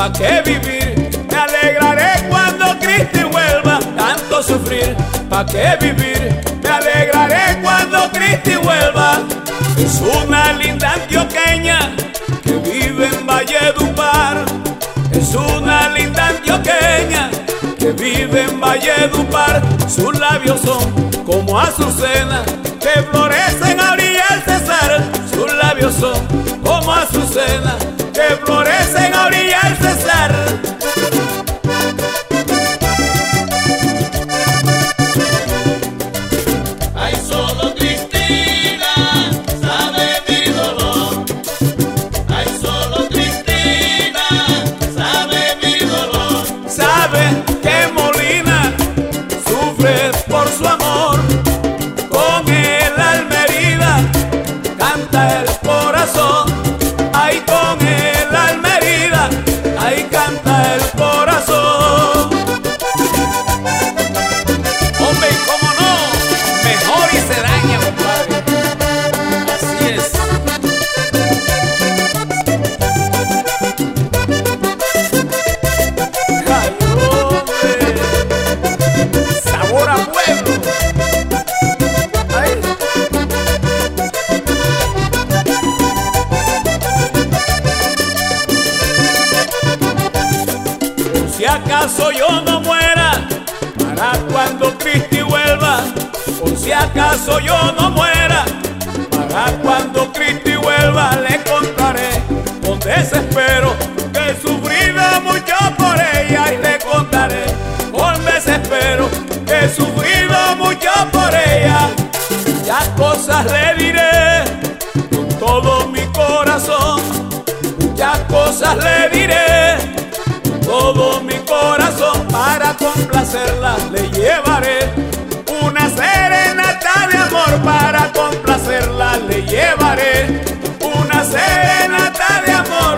¿pa' qué vivir? Me alegraré cuando Cristi vuelva. Tanto sufrir, ¿pa' qué vivir? Me alegraré cuando Cristi vuelva. Es una linda antioqueña que vive en Valledupar. Es una linda antioqueña que vive en Valledupar. Sus labios son como azucenas que florecen a orilla del Cesar. Sus labios son como azucenas que florecen a orilla del Cesar. Ay, solo Cristina sabe mi dolor. Ay, solo Cristina sabe mi dolor. Sabe que Molina sufre por su amor. Con el alma herida canta el corazón. Ay, con el alma herida, ahí canta el corazón. Hombre, ¿cómo no? Mejor y se daña, compadre. Así es. Ay, hombre. Sabor a pueblo. Ay. Si acaso yo no muera, para cuando Cristi vuelva. Por si acaso yo no muera, para cuando Cristi vuelva, le contaré con desespero que he sufrido mucho por ella. Y le contaré con desespero que he sufrido mucho por ella. Ya cosas le diré con todo mi corazón. Ya cosas le diré todo mi corazón. Para complacerla le llevaré una serenata de amor. Para complacerla le llevaré una serenata de amor.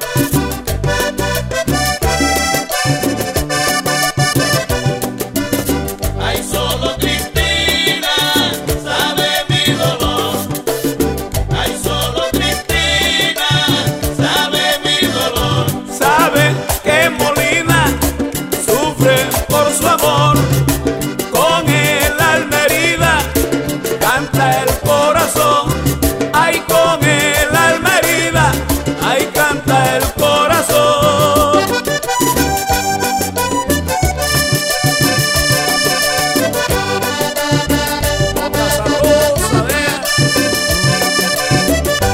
Ay, solo Cristina sabe mi dolor. Ay, solo Cristina sabe mi dolor. Sabe que Molina sufre por su amor. Con el alma herida canta el corazón. Ay, con el alma herida, ahí canta el corazón. Otra sabrosa, vea.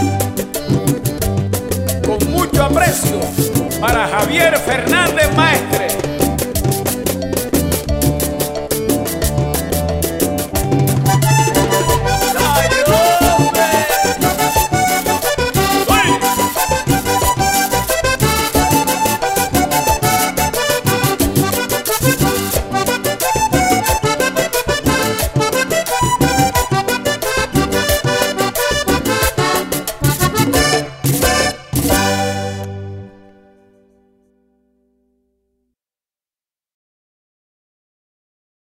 Con mucho aprecio para Javier Fernández Maestro.